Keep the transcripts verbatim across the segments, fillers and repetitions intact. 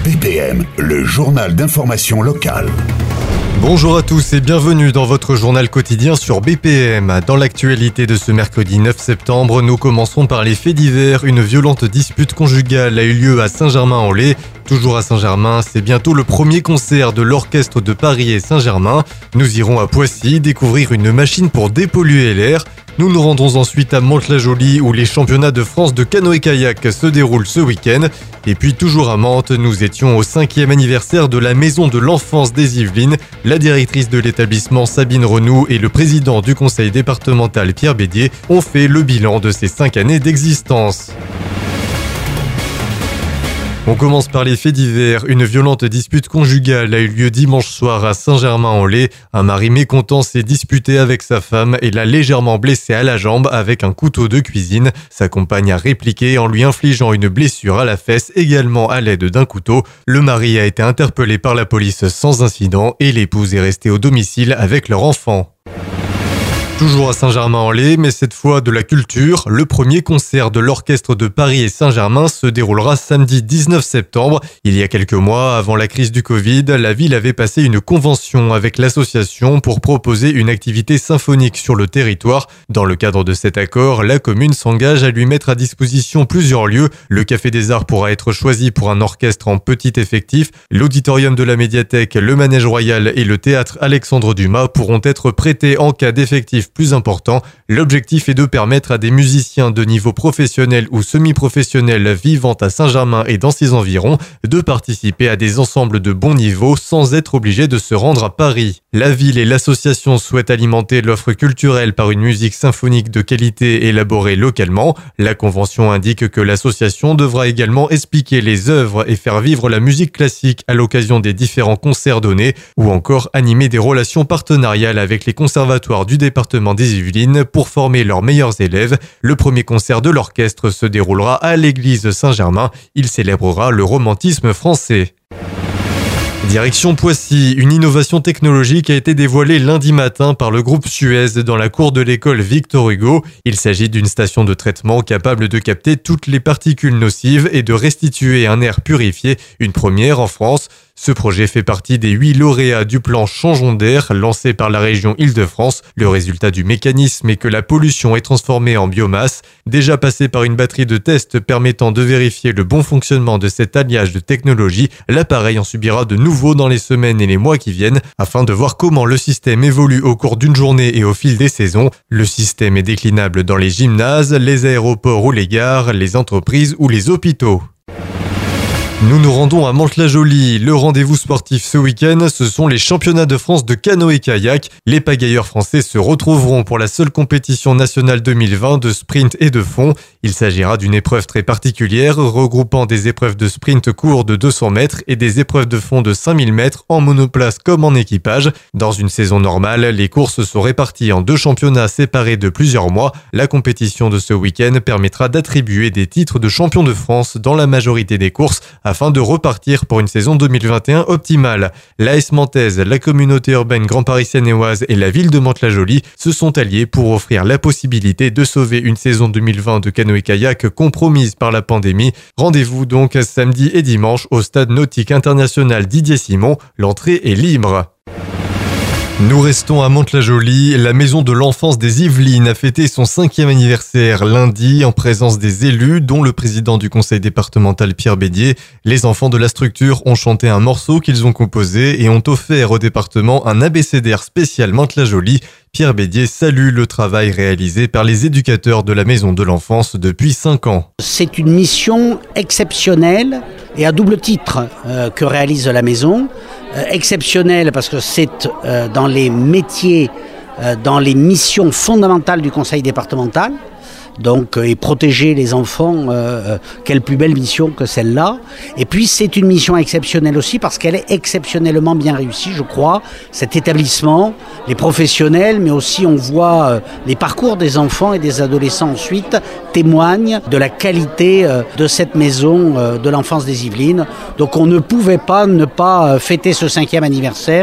B P M, le journal d'information locale. Bonjour à tous et bienvenue dans votre journal quotidien sur B P M. Dans l'actualité de ce mercredi neuf septembre, nous commencerons par les faits divers. Une violente dispute conjugale a eu lieu à Saint-Germain-en-Laye. Toujours à Saint-Germain, c'est bientôt le premier concert de l'Orchestre de Paris et Saint-Germain. Nous irons à Poissy découvrir une machine pour dépolluer l'air. Nous nous rendrons ensuite à Mantes-la-Jolie où les championnats de France de canoë-kayak se déroulent ce week-end. Et puis toujours à Mantes, nous étions au cinquième anniversaire de la Maison de l'Enfance des Yvelines. La directrice de l'établissement Sabine Renoux et le président du conseil départemental Pierre Bédier ont fait le bilan de ces cinq années d'existence. On commence par les faits divers. Une violente dispute conjugale a eu lieu dimanche soir à Saint-Germain-en-Laye. Un mari mécontent s'est disputé avec sa femme et l'a légèrement blessée à la jambe avec un couteau de cuisine. Sa compagne a répliqué en lui infligeant une blessure à la fesse, également à l'aide d'un couteau. Le mari a été interpellé par la police sans incident et l'épouse est restée au domicile avec leur enfant. Toujours à Saint-Germain-en-Laye, mais cette fois de la culture, le premier concert de l'Orchestre de Paris et Saint-Germain se déroulera samedi dix-neuf septembre. Il y a quelques mois, avant la crise du Covid, la ville avait passé une convention avec l'association pour proposer une activité symphonique sur le territoire. Dans le cadre de cet accord, la commune s'engage à lui mettre à disposition plusieurs lieux. Le Café des Arts pourra être choisi pour un orchestre en petit effectif. L'auditorium de la médiathèque, le Manège Royal et le théâtre Alexandre Dumas pourront être prêtés en cas d'effectif plus important. L'objectif est de permettre à des musiciens de niveau professionnel ou semi-professionnel vivant à Saint-Germain et dans ses environs de participer à des ensembles de bon niveau sans être obligés de se rendre à Paris. La ville et l'association souhaitent alimenter l'offre culturelle par une musique symphonique de qualité élaborée localement. La convention indique que l'association devra également expliquer les œuvres et faire vivre la musique classique à l'occasion des différents concerts donnés ou encore animer des relations partenariales avec les conservatoires du département des Yvelines pour former leurs meilleurs élèves. Le premier concert de l'orchestre se déroulera à l'église Saint-Germain. Il célébrera le romantisme français. Direction Poissy, une innovation technologique a été dévoilée lundi matin par le groupe Suez dans la cour de l'école Victor Hugo. Il s'agit d'une station de traitement capable de capter toutes les particules nocives et de restituer un air purifié, une première en France. Ce projet fait partie des huit lauréats du plan Changeons d'air lancé par la région Île-de-France. Le résultat du mécanisme est que la pollution est transformée en biomasse. Déjà passé par une batterie de tests permettant de vérifier le bon fonctionnement de cet alliage de technologie, l'appareil en subira de nouveau dans les semaines et les mois qui viennent afin de voir comment le système évolue au cours d'une journée et au fil des saisons. Le système est déclinable dans les gymnases, les aéroports ou les gares, les entreprises ou les hôpitaux. Nous nous rendons à Mantes-la-Jolie. Le rendez-vous sportif ce week-end, ce sont les championnats de France de canoë-kayak. Les pagailleurs français se retrouveront pour la seule compétition nationale deux mille vingt de sprint et de fond. Il s'agira d'une épreuve très particulière, regroupant des épreuves de sprint court de deux cents mètres et des épreuves de fond de cinq mille mètres en monoplace comme en équipage. Dans une saison normale, les courses sont réparties en deux championnats séparés de plusieurs mois. La compétition de ce week-end permettra d'attribuer des titres de champion de France dans la majorité des courses afin de repartir pour une saison deux mille vingt et un optimale. L'A S Mantaise, la communauté urbaine Grand Paris Seine-et-Oise et la ville de Mantes-la-Jolie se sont alliés pour offrir la possibilité de sauver une saison deux mille vingt de canoë-kayak compromise par la pandémie. Rendez-vous donc samedi et dimanche au stade nautique international Didier Simon. L'entrée est libre. Nous restons à Mantes-la-Jolie. La Maison de l'Enfance des Yvelines a fêté son cinquième anniversaire lundi en présence des élus, dont le président du conseil départemental Pierre Bédier. Les enfants de la structure ont chanté un morceau qu'ils ont composé et ont offert au département un abécédaire spécial Mantes-la-Jolie. Pierre Bédier salue le travail réalisé par les éducateurs de la Maison de l'Enfance depuis cinq ans. C'est une mission exceptionnelle et à double titre euh, que réalise la Maison. Euh, exceptionnelle parce que c'est euh, dans les métiers, euh, dans les missions fondamentales du conseil départemental. Donc, euh, et protéger les enfants, euh, quelle plus belle mission que celle-là. Et puis c'est une mission exceptionnelle aussi parce qu'elle est exceptionnellement bien réussie, je crois. Cet établissement, les professionnels, mais aussi on voit euh, les parcours des enfants et des adolescents ensuite témoignent de la qualité euh, de cette maison euh, de l'enfance des Yvelines. Donc on ne pouvait pas ne pas fêter ce cinquième anniversaire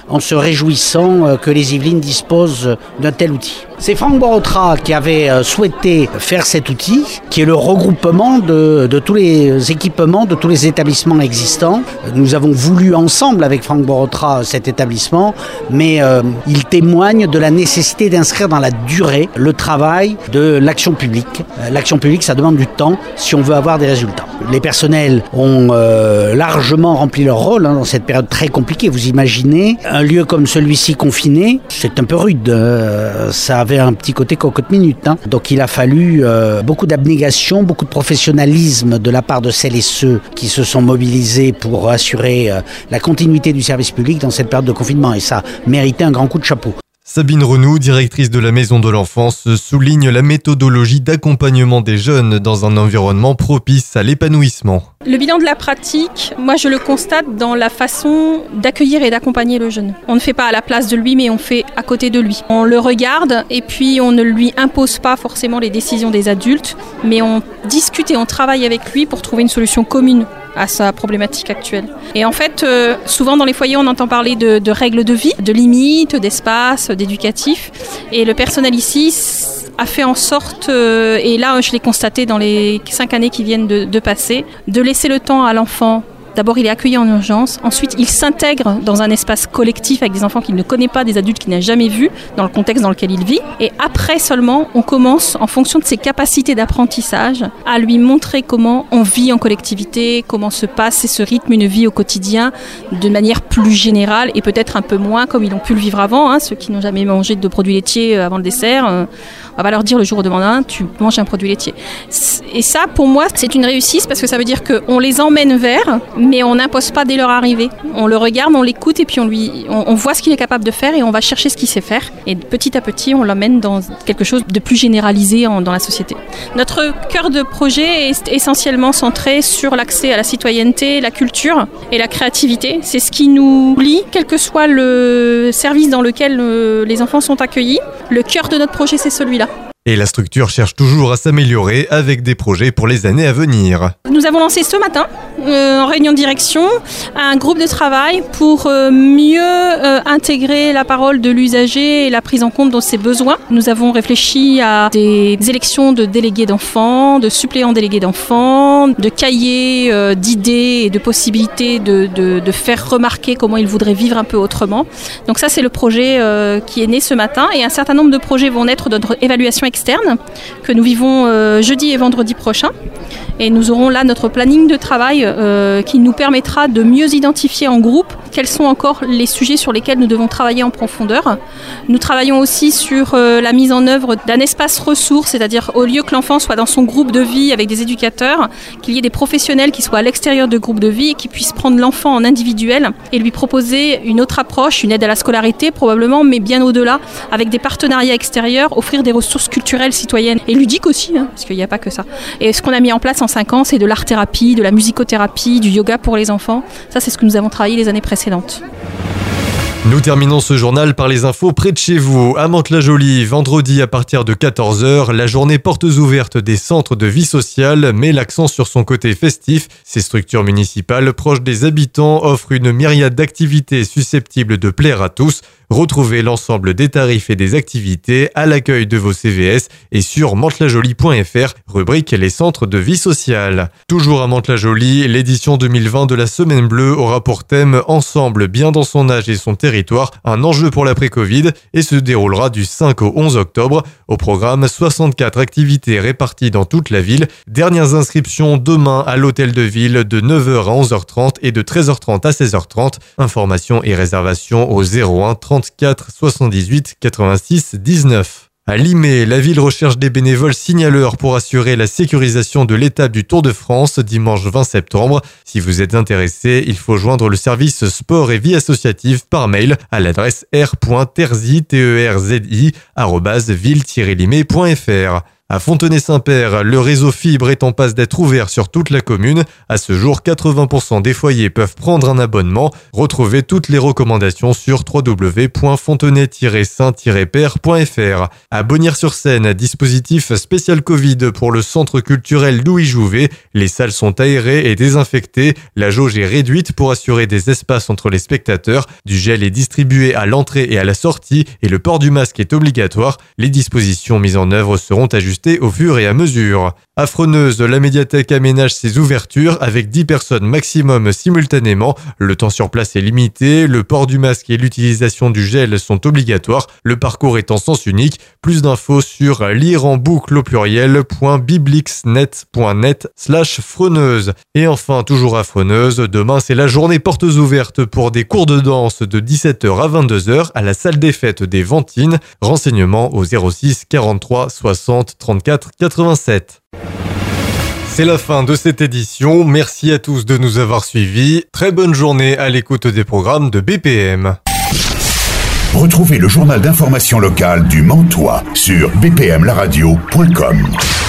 en se réjouissant que les Yvelines disposent d'un tel outil. C'est Franck Borotra qui avait souhaité faire cet outil, qui est le regroupement de, de tous les équipements, de tous les établissements existants. Nous avons voulu ensemble avec Franck Borotra cet établissement, mais euh, il témoigne de la nécessité d'inscrire dans la durée le travail de l'action publique. L'action publique, ça demande du temps si on veut avoir des résultats. Les personnels ont euh, largement rempli leur rôle hein, dans cette période très compliquée. Vous imaginez, un lieu comme celui-ci confiné, c'est un peu rude. Euh, ça avait un petit côté cocotte-minute. Hein. Donc il a fallu euh, beaucoup d'abnégation, beaucoup de professionnalisme de la part de celles et ceux qui se sont mobilisés pour assurer euh, la continuité du service public dans cette période de confinement. Et ça méritait un grand coup de chapeau. Sabine Renou, directrice de la Maison de l'Enfance, souligne la méthodologie d'accompagnement des jeunes dans un environnement propice à l'épanouissement. Le bilan de la pratique, moi je le constate dans la façon d'accueillir et d'accompagner le jeune. On ne fait pas à la place de lui, mais on fait à côté de lui. On le regarde et puis on ne lui impose pas forcément les décisions des adultes, mais on discute et on travaille avec lui pour trouver une solution commune à sa problématique actuelle. Et en fait, euh, souvent dans les foyers, on entend parler de, de règles de vie, de limites, d'espace, d'éducatif. Et le personnel ici a fait en sorte, euh, et là je l'ai constaté dans les cinq années qui viennent de, de passer, de laisser le temps à l'enfant. D'abord, il est accueilli en urgence. Ensuite, il s'intègre dans un espace collectif avec des enfants qu'il ne connaît pas, des adultes qu'il n'a jamais vus, dans le contexte dans lequel il vit. Et après seulement, on commence, en fonction de ses capacités d'apprentissage, à lui montrer comment on vit en collectivité, comment se passe et se rythme une vie au quotidien de manière plus générale et peut-être un peu moins comme ils ont pu le vivre avant. Hein, ceux qui n'ont jamais mangé de produits laitiers avant le dessert, euh, on va leur dire le jour au lendemain, tu manges un produit laitier. Et ça, pour moi, c'est une réussite parce que ça veut dire qu'on les emmène vers, mais on n'impose pas dès leur arrivée. On le regarde, on l'écoute et puis on, lui, on, on voit ce qu'il est capable de faire et on va chercher ce qu'il sait faire. Et petit à petit, on l'emmène dans quelque chose de plus généralisé en, dans la société. Notre cœur de projet est essentiellement centré sur l'accès à la citoyenneté, la culture et la créativité. C'est ce qui nous lie, quel que soit le service dans lequel euh, les enfants sont accueillis. Le cœur de notre projet, c'est celui-là. Et la structure cherche toujours à s'améliorer avec des projets pour les années à venir. Nous avons lancé ce matin, euh, en réunion de direction, un groupe de travail pour euh, mieux euh, intégrer la parole de l'usager et la prise en compte de ses besoins. Nous avons réfléchi à des élections de délégués d'enfants, de suppléants délégués d'enfants, de cahiers euh, d'idées et de possibilités de, de, de faire remarquer comment ils voudraient vivre un peu autrement. Donc ça, c'est le projet euh, qui est né ce matin et un certain nombre de projets vont naître de notre évaluation externe que nous vivons euh, jeudi et vendredi prochain. Et nous aurons là notre planning de travail euh, qui nous permettra de mieux identifier en groupe quels sont encore les sujets sur lesquels nous devons travailler en profondeur. Nous travaillons aussi sur euh, la mise en œuvre d'un espace ressources, c'est-à-dire au lieu que l'enfant soit dans son groupe de vie avec des éducateurs, qu'il y ait des professionnels qui soient à l'extérieur de groupe de vie et qui puissent prendre l'enfant en individuel et lui proposer une autre approche, une aide à la scolarité probablement, mais bien au-delà, avec des partenariats extérieurs, offrir des ressources culturelles, citoyennes et ludiques aussi, hein, parce qu'il n'y a pas que ça. Et ce qu'on a mis en place en cinq ans, c'est de l'art-thérapie, de la musicothérapie, du yoga pour les enfants. Ça, c'est ce que nous avons travaillé les années précédentes. Nous terminons ce journal par les infos près de chez vous. À Mantes-la-Jolie, vendredi à partir de quatorze heures, la journée portes ouvertes des centres de vie sociale met l'accent sur son côté festif. Ces structures municipales proches des habitants offrent une myriade d'activités susceptibles de plaire à tous. Retrouvez l'ensemble des tarifs et des activités à l'accueil de vos C V S et sur mantes-la-jolie point f r, rubrique les centres de vie sociale. Toujours à Mantes-la-Jolie, l'édition deux mille vingt de la Semaine Bleue aura pour thème Ensemble, bien dans son âge et son territoire, un enjeu pour l'après-Covid et se déroulera du cinq au onze octobre. Au programme, soixante-quatre activités réparties dans toute la ville. Dernières inscriptions demain à l'hôtel de ville de neuf heures à onze heures trente et de treize heures trente à seize heures trente. Informations et réservations au zéro un trente-quatre soixante-dix-huit quatre-vingt-six dix-neuf. À Limay, la ville recherche des bénévoles signaleurs pour assurer la sécurisation de l'étape du Tour de France dimanche vingt septembre. Si vous êtes intéressé, il faut joindre le service sport et vie associative par mail à l'adresse r point terzi arobase ville tiret limay point f r. À Fontenay-Saint-Père, le réseau fibre est en passe d'être ouvert sur toute la commune. À ce jour, quatre-vingts pour cent des foyers peuvent prendre un abonnement. Retrouvez toutes les recommandations sur w w w point fontenay tiret saint tiret père point f r. À Bonnières-sur-Seine, dispositif spécial Covid pour le centre culturel Louis Jouvet. Les salles sont aérées et désinfectées. La jauge est réduite pour assurer des espaces entre les spectateurs. Du gel est distribué à l'entrée et à la sortie et le port du masque est obligatoire. Les dispositions mises en œuvre seront ajustées au fur et à mesure. À Freneuse, la médiathèque aménage ses ouvertures avec dix personnes maximum simultanément. Le temps sur place est limité, le port du masque et l'utilisation du gel sont obligatoires. Le parcours est en sens unique. Plus d'infos sur lire en boucle au pluriel point biblixnet point net slash Freneuse. Et enfin, toujours à Freneuse, demain c'est la journée portes ouvertes pour des cours de danse de dix-sept heures à vingt-deux heures à la salle des fêtes des Ventines. Renseignements au zéro six quarante-trois soixante trente-quatre quatre-vingt-sept. C'est la fin de cette édition. Merci à tous de nous avoir suivis. Très bonne journée à l'écoute des programmes de B P M. Retrouvez le journal d'information locale du Mantois sur b p m la radio point com.